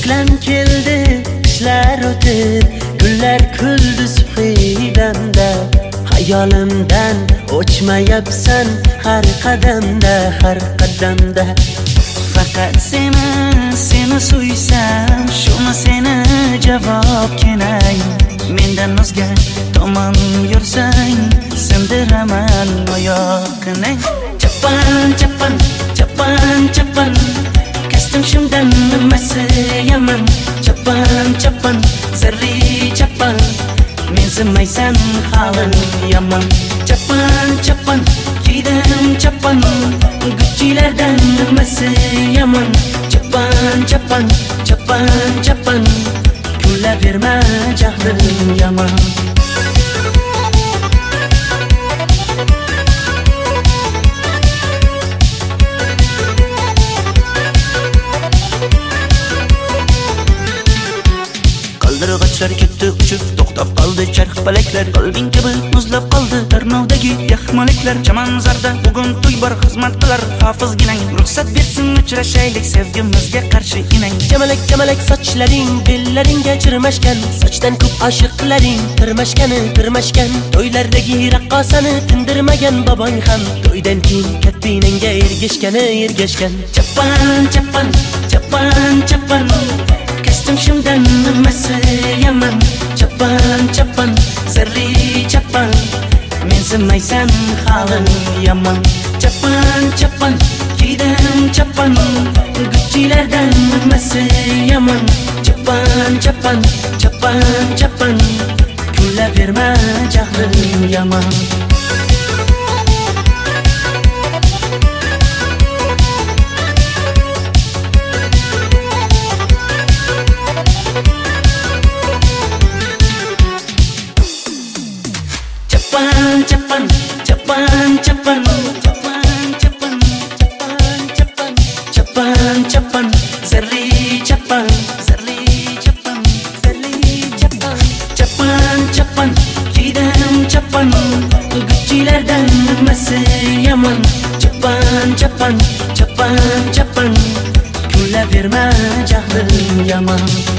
Qishlam keldi, qishlar o'tib, gullar kuldi subhidamda. Hayolimdan o'chmayapsan har qadamda, har qadamda. Faqat seni suysam, shuni seni javob kenay. Mendan o'zga tomon yursang, sindiraman oyoqni. Chapan, chapan, chapan, chapan, kastim shundan nimasi yaman. Chapan, chapan, sirri chapan, mensimaysan halim yaman. Chapan, chapan, kiydim chapan, Gucci'lardan nimasi yaman. Chapan, chapan, chapan, chapan, kulaverma jahlim yaman. Qaldirg'ochlar ketdi uchib, to'xtab qoldi charx palaklar. Qalbing kabi muzlab qoldi tarnovdagi yaxmaliklar. Chamanzarda bugun to'y bor, xizmat qilar hofizginang. Ruxsat bersin uchrashaylik, sevgimizga qarshi inang. Jamalak jamalak sochlaring, bellaringga chirmashgan, sochdan ko'p oshiqlaring tirmashgan. To'ylardagi raqqosani tindirmagan bobong ham, to'ydan keyin kattinaga ergashgan. Chapan, chapan, chapan, chapan, kastim shundan nimasi yaman. Chapan, chapan, sirri chapan, mensimaysan halim yaman. Chapan, chapan, kiydim chapan, Gucci'lardan nimasi yaman. Chapan, chapan, chapan, chapan, kulaverma jahlim yaman. Chapan, chapan, chapan, chapan, chapan, chapan, chapan, chapan, chapan, sirri chapan, sirri chapan, sirri chapan. Chapan, chapan, kiydim chapan, Gucci'lardan nimasi yaman. Chapan, chapan, chapan, chapan, kulaverma jahlim yaman.